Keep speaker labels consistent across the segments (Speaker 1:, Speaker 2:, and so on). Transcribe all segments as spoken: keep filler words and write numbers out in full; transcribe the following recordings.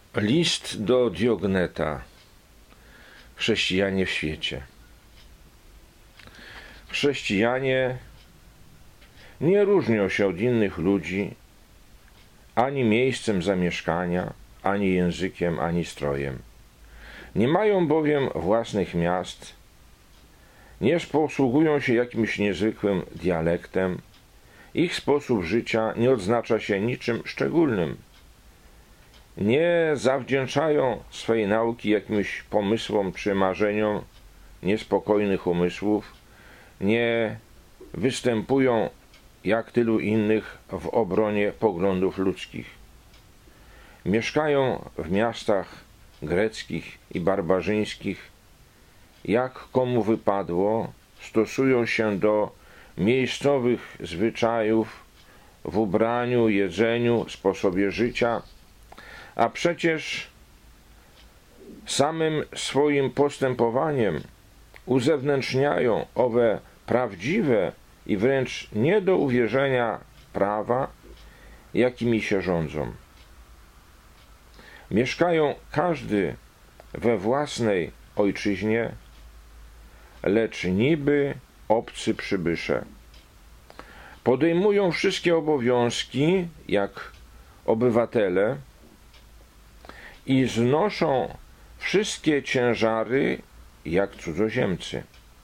Speaker 1: List do Diogneta. Chrześcijanie w świecie. Chrześcijanie nie różnią się od innych ludzi ani miejscem zamieszkania, ani językiem, ani strojem. Nie mają bowiem własnych miast, nie posługują się jakimś niezwykłym dialektem, ich sposób życia nie odznacza się niczym szczególnym. Nie zawdzięczają swej nauki jakimś pomysłom czy marzeniom niespokojnych umysłów, nie występują jak tylu innych w obronie poglądów ludzkich. Mieszkają w miastach greckich i barbarzyńskich, jak komu wypadło, stosują się do miejscowych zwyczajów w ubraniu, jedzeniu, sposobie życia, a przecież samym swoim postępowaniem uzewnętrzniają owe prawdziwe i wręcz nie do uwierzenia prawa, jakimi się rządzą. Mieszkają każdy we własnej ojczyźnie, lecz niby obcy przybysze. Podejmują wszystkie obowiązki jak obywatele i znoszą wszystkie ciężary jak cudzoziemcy.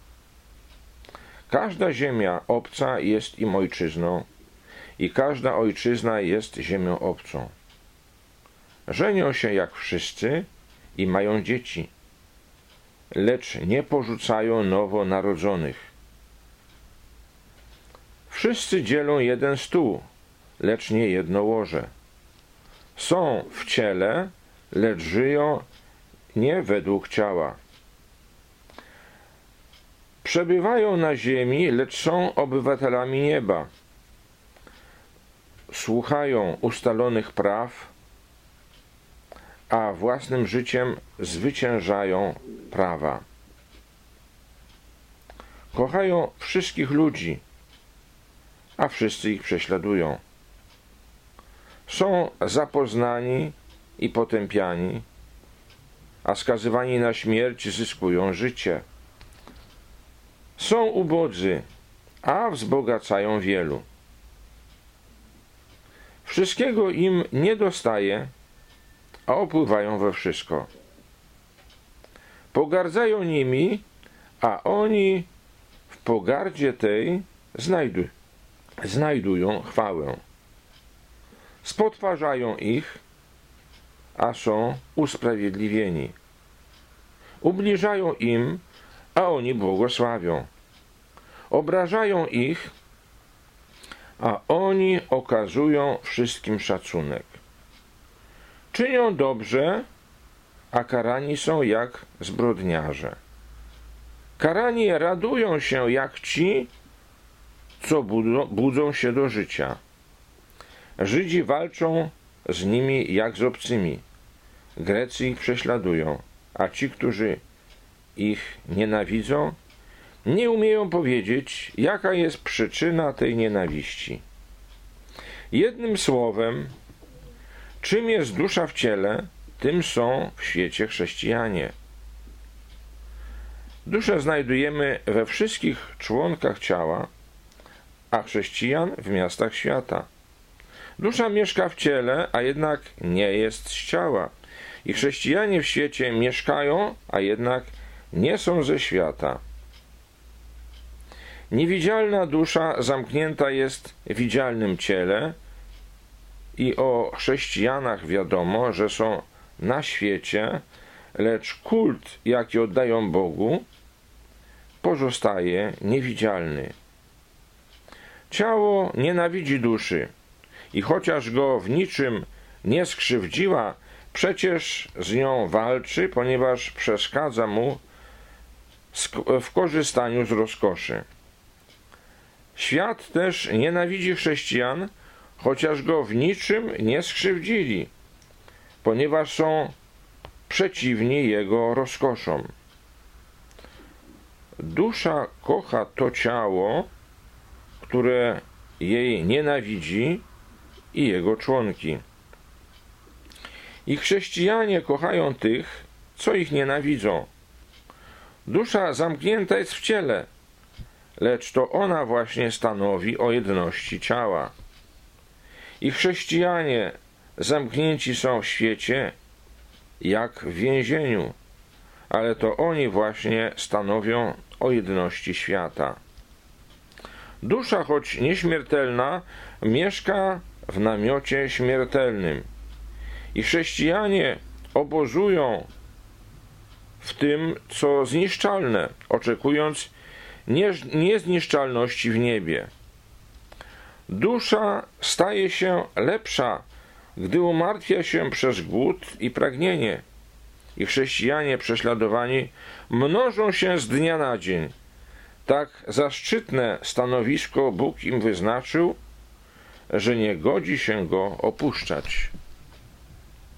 Speaker 1: Każda ziemia obca jest im ojczyzną i każda ojczyzna jest ziemią obcą. Żenią się jak wszyscy i mają dzieci, lecz nie porzucają nowonarodzonych. Wszyscy dzielą jeden stół, lecz nie jedno łoże. Są w ciele, lecz żyją nie według ciała. Przebywają na ziemi, lecz są obywatelami nieba. Słuchają ustalonych praw, a własnym życiem zwyciężają prawa. Kochają wszystkich ludzi, a wszyscy ich prześladują. Są zapoznani i potępiani, a skazywani na śmierć zyskują życie. Są ubodzy, a wzbogacają wielu. Wszystkiego im nie dostaje, a opływają we wszystko. Pogardzają nimi, a oni w pogardzie tej znajdu, znajdują chwałę. Spotwarzają ich, a są usprawiedliwieni. Ubliżają im, a oni błogosławią. Obrażają ich, a oni okazują wszystkim szacunek. Czynią dobrze, a karani są jak zbrodniarze. Karani radują się jak ci, co budzą, budzą się do życia. Żydzi walczą z nimi jak z obcymi. Grecy ich prześladują, a ci, którzy ich nienawidzą, nie umieją powiedzieć, jaka jest przyczyna tej nienawiści. Jednym słowem, czym jest dusza w ciele, tym są w świecie chrześcijanie. Duszę znajdujemy we wszystkich członkach ciała, a chrześcijan w miastach świata. Dusza mieszka w ciele, a jednak nie jest z ciała. I chrześcijanie w świecie mieszkają, a jednak nie są ze świata. Niewidzialna dusza zamknięta jest w widzialnym ciele i o chrześcijanach wiadomo, że są na świecie, lecz kult, jaki oddają Bogu, pozostaje niewidzialny. Ciało nienawidzi duszy i chociaż go w niczym nie skrzywdziła, przecież z nią walczy, ponieważ przeszkadza mu w korzystaniu z rozkoszy. Świat też nienawidzi chrześcijan, chociaż go w niczym nie skrzywdzili, ponieważ są przeciwni jego rozkoszom. Dusza kocha to ciało, które jej nienawidzi, i jego członki. I chrześcijanie kochają tych, co ich nienawidzą. Dusza zamknięta jest w ciele, lecz to ona właśnie stanowi o jedności ciała. I chrześcijanie zamknięci są w świecie, jak w więzieniu, ale to oni właśnie stanowią o jedności świata. Dusza, choć nieśmiertelna, mieszka w namiocie śmiertelnym. I chrześcijanie obozują w tym, co zniszczalne, oczekując niezniszczalności w niebie. Dusza staje się lepsza, gdy umartwia się przez głód i pragnienie. I chrześcijanie prześladowani mnożą się z dnia na dzień. Tak zaszczytne stanowisko Bóg im wyznaczył, że nie godzi się go opuszczać.